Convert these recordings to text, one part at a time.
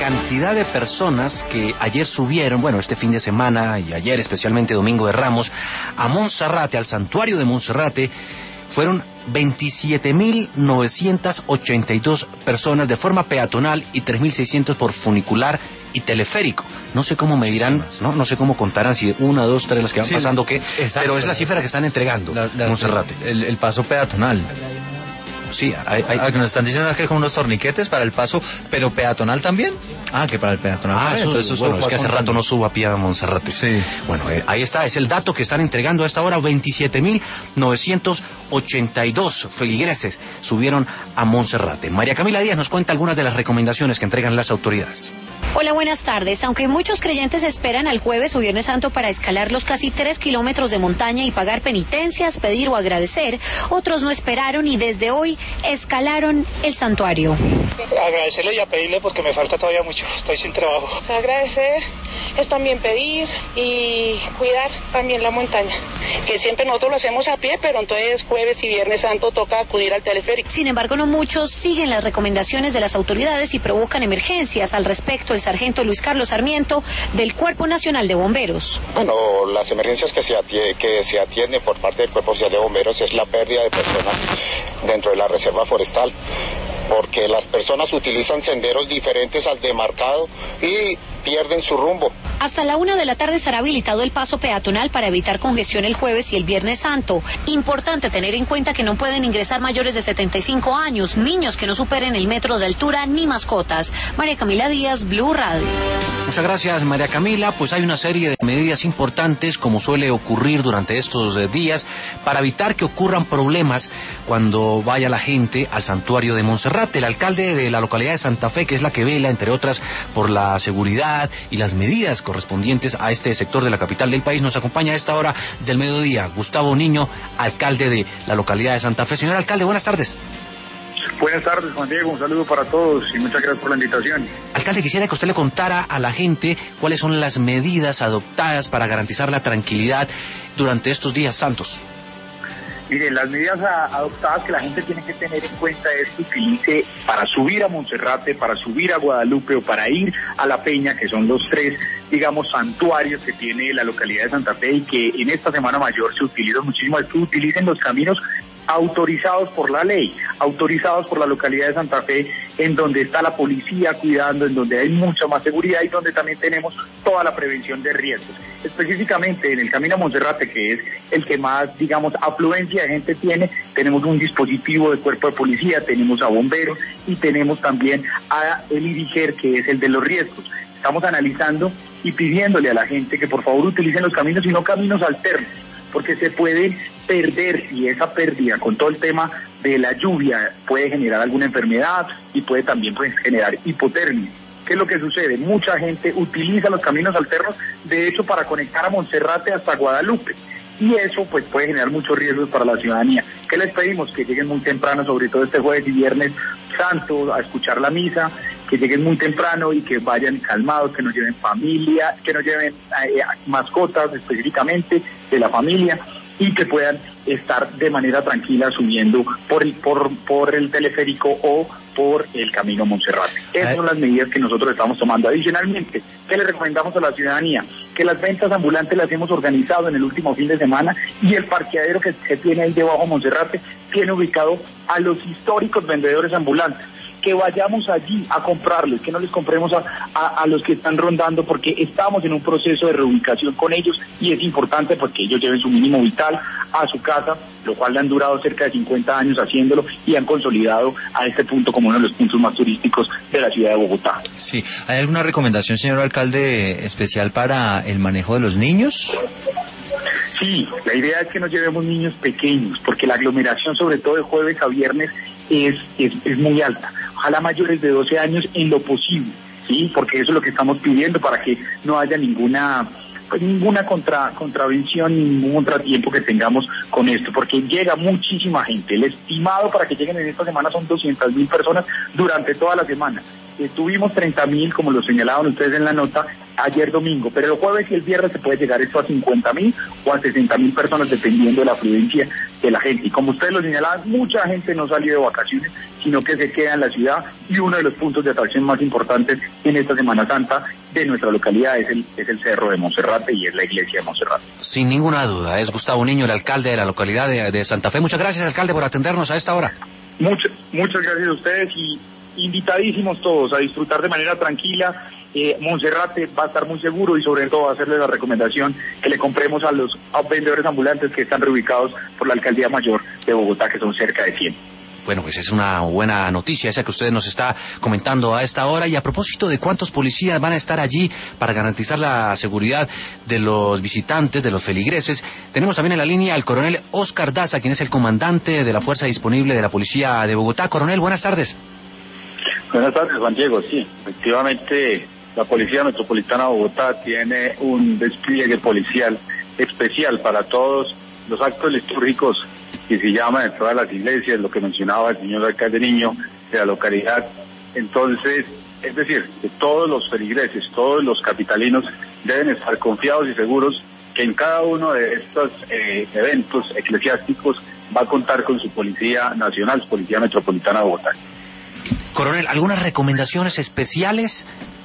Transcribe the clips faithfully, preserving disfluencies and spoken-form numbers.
cantidad de personas que ayer subieron, bueno, este fin de semana y ayer especialmente Domingo de Ramos, a Monserrate, al santuario de Monserrate, fueron veintisiete mil novecientas ochenta y dos personas de forma peatonal y tres mil seiscientos por funicular y teleférico. No sé cómo me dirán, no, no sé cómo contarán, si una, dos, tres las que van sí, pasando, qué, pero es la cifra que están entregando la, la, Monserrate. El, el paso peatonal. Sí, hay, hay... Ah, que nos están diciendo que con unos torniquetes para el paso, pero peatonal también. Ah, que para el peatonal. Ah, eso, entonces eso bueno, es que hace rato no subo a pie a Monserrate. Sí. Bueno, eh, ahí está, es el dato que están entregando a esta hora. veintisiete mil novecientos ochenta y dos feligreses subieron a Monserrate. María Camila Díaz nos cuenta algunas de las recomendaciones que entregan las autoridades. Hola, buenas tardes. Aunque muchos creyentes esperan al jueves o viernes santo para escalar los casi tres kilómetros de montaña y pagar penitencias, pedir o agradecer, otros no esperaron y desde hoy escalaron el santuario. Agradecerle y a pedirle porque me falta todavía mucho, estoy sin trabajo. Agradecer es también pedir y cuidar también la montaña, que siempre nosotros lo hacemos a pie, pero entonces jueves y viernes santo toca acudir al teleférico. Sin embargo, no muchos siguen las recomendaciones de las autoridades y provocan emergencias. Al respecto, el sargento Luis Carlos Sarmiento del Cuerpo Nacional de Bomberos. Bueno, las emergencias que se atiende, que se atienden por parte del Cuerpo Nacional de Bomberos es la pérdida de personas dentro de la reserva forestal, porque las personas utilizan senderos diferentes al demarcado y pierden su rumbo. Hasta la una de la tarde estará habilitado el paso peatonal para evitar congestión el jueves y el viernes santo. Importante tener en cuenta que no pueden ingresar mayores de setenta y cinco años, niños que no superen el metro de altura ni mascotas. María Camila Díaz, Blue Radio. Muchas gracias, María Camila. Pues hay una serie de medidas importantes, como suele ocurrir durante estos días, para evitar que ocurran problemas cuando vaya la gente al santuario de Monserrate. El alcalde de la localidad de Santa Fe, que es la que vela, entre otras, por la seguridad y las medidas correspondientes a este sector de la capital del país, nos acompaña a esta hora del mediodía Gustavo Niño, alcalde de la localidad de Santa Fe. Señor alcalde, buenas tardes. Buenas tardes, Juan Diego, un saludo para todos y muchas gracias por la invitación. Alcalde, quisiera que usted le contara a la gente cuáles son las medidas adoptadas para garantizar la tranquilidad durante estos días santos. Miren, las medidas a, adoptadas que la gente tiene que tener en cuenta es que utilice para subir a Monserrate, para subir a Guadalupe o para ir a La Peña, que son los tres, digamos, santuarios que tiene la localidad de Santa Fe y que en esta Semana Mayor se utilizan muchísimo, es que utilicen los caminos autorizados por la ley, autorizados por la localidad de Santa Fe, en donde está la policía cuidando, en donde hay mucha más seguridad y donde también tenemos toda la prevención de riesgos. Específicamente en el Camino a Monserrate, que es el que más, digamos, afluencia de gente tiene, tenemos un dispositivo de cuerpo de policía, tenemos a bomberos y tenemos también a el IDIGER, que es el de los riesgos. Estamos analizando y pidiéndole a la gente que por favor utilicen los caminos y no caminos alternos, porque se puede perder y esa pérdida con todo el tema de la lluvia puede generar alguna enfermedad y puede también pues, generar hipotermia. ¿Qué es lo que sucede? Mucha gente utiliza los caminos alternos, de hecho, para conectar a Monserrate hasta Guadalupe. Y eso pues puede generar muchos riesgos para la ciudadanía. ¿Qué les pedimos? Que lleguen muy temprano, sobre todo este jueves y viernes santo, a escuchar la misa, que lleguen muy temprano y que vayan calmados, que no lleven familia, que no lleven eh, mascotas específicamente de la familia y que puedan estar de manera tranquila subiendo por el, por, por el teleférico o por el camino Monserrate. Esas son las medidas que nosotros estamos tomando. Adicionalmente, ¿qué le recomendamos a la ciudadanía? Que las ventas ambulantes las hemos organizado en el último fin de semana y el parqueadero que se tiene ahí debajo Monserrate tiene ubicado a los históricos vendedores ambulantes. Que vayamos allí a comprarles, que no les compremos a, a, a los que están rondando, porque estamos en un proceso de reubicación con ellos y es importante porque ellos lleven su mínimo vital a su casa, lo cual le han durado cerca de cincuenta años haciéndolo y han consolidado a este punto como uno de los puntos más turísticos de la ciudad de Bogotá. Sí, ¿hay alguna recomendación, señor alcalde, especial para el manejo de los niños? Sí, la idea es que nos llevemos niños pequeños, porque la aglomeración, sobre todo de jueves a viernes, es, es, es muy alta. Ojalá mayores de doce años en lo posible, ¿sí? Porque eso es lo que estamos pidiendo para que no haya ninguna pues ninguna contra, contravención, ningún contratiempo que tengamos con esto, porque llega muchísima gente. El estimado para que lleguen en esta semana son doscientas mil personas durante toda la semana. Eh, tuvimos treinta mil, como lo señalaban ustedes en la nota, ayer domingo, pero el jueves y el viernes se puede llegar esto a cincuenta mil o a sesenta mil personas, dependiendo de la afluencia de la gente. Y como ustedes lo señalaban, mucha gente no salió de vacaciones, sino que se queda en la ciudad, y uno de los puntos de atracción más importantes en esta Semana Santa de nuestra localidad es el, es el Cerro de Monserrate y es la iglesia de Monserrate. Sin ninguna duda, es Gustavo Niño, el alcalde de la localidad de, de Santa Fe. Muchas gracias, alcalde, por atendernos a esta hora. Muchas, muchas gracias a ustedes y invitadísimos todos a disfrutar de manera tranquila. Eh, Monserrate va a estar muy seguro y sobre todo a hacerle la recomendación que le compremos a los a vendedores ambulantes que están reubicados por la Alcaldía Mayor de Bogotá, que son cerca de cien. Bueno, pues es una buena noticia esa que usted nos está comentando a esta hora. Y a propósito de cuántos policías van a estar allí para garantizar la seguridad de los visitantes, de los feligreses, tenemos también en la línea al coronel Oscar Daza, quien es el comandante de la Fuerza Disponible de la Policía de Bogotá. Coronel, buenas tardes. Buenas tardes, Juan Diego. Sí, efectivamente, la Policía Metropolitana de Bogotá tiene un despliegue policial especial para todos los actos litúrgicos que se llaman en todas las iglesias, lo que mencionaba el señor alcalde Niño de la localidad. Entonces, es decir, que todos los feligreses, todos los capitalinos deben estar confiados y seguros que en cada uno de estos eh, eventos eclesiásticos va a contar con su Policía Nacional, su Policía Metropolitana de Bogotá. Coronel, ¿algunas recomendaciones especiales?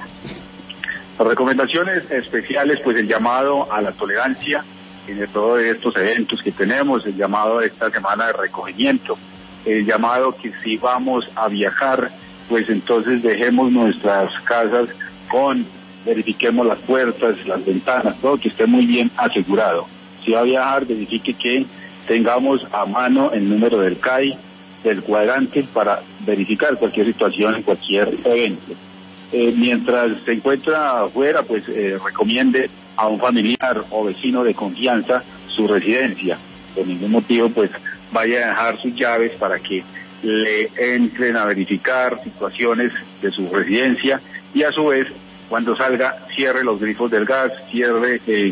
Las recomendaciones especiales, pues el llamado a la tolerancia en todos estos eventos que tenemos, el llamado a esta semana de recogimiento, el llamado que si vamos a viajar, pues entonces dejemos nuestras casas con, verifiquemos las puertas, las ventanas, todo que esté muy bien asegurado. Si va a viajar, verifique que tengamos a mano el número del C A I, del cuadrante, para verificar cualquier situación en cualquier evento. Eh, mientras se encuentra afuera, pues eh, recomiende a un familiar o vecino de confianza su residencia. Por ningún motivo, pues vaya a dejar sus llaves para que le entren a verificar situaciones de su residencia y a su vez, cuando salga, cierre los grifos del gas, cierre eh,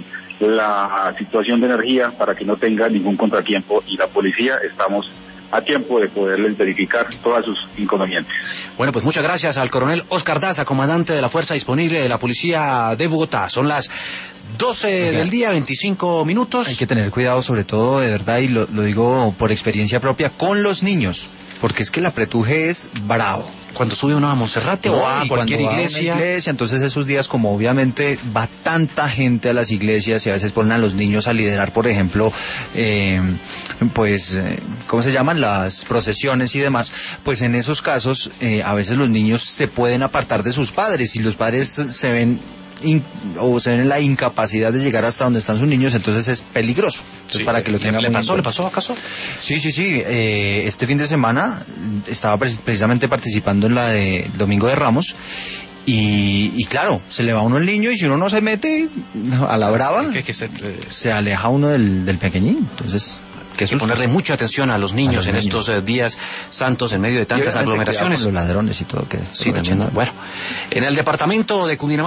la situación de energía para que no tenga ningún contratiempo, y la policía estamos a tiempo de poderles verificar todos sus inconvenientes. Bueno, pues muchas gracias al coronel Oscar Daza, comandante de la Fuerza Disponible de la Policía de Bogotá. Son las doce okay. del día, veinticinco minutos. Hay que tener cuidado, sobre todo, de verdad, y lo, lo digo por experiencia propia, con los niños, porque es que el apretuje es bravo. Cuando sube uno a Monserrate no, o a cualquier iglesia. A una iglesia, entonces esos días, como obviamente va tanta gente a las iglesias y a veces ponen a los niños a liderar, por ejemplo, eh, pues, eh, ¿cómo se llaman? Las procesiones y demás, pues en esos casos eh, a veces los niños se pueden apartar de sus padres y los padres se ven In, o se ven en la incapacidad de llegar hasta donde están sus niños, entonces es peligroso. Entonces, sí, para que lo tengan. ¿Le pasó? ¿Le pasó acaso? Sí, sí, sí. Eh, este fin de semana estaba precisamente participando en la de Domingo de Ramos. Y, y claro, se le va uno el niño y si uno no se mete a la brava, ¿Qué, qué se, eh... se aleja uno del, del pequeñín. Entonces, que hay que ponerle mucha atención a los niños a los en niños. estos eh, días santos en medio de tantas aglomeraciones. Los ladrones y todo. Que sí, también. Bueno, en el departamento de Cundinamarca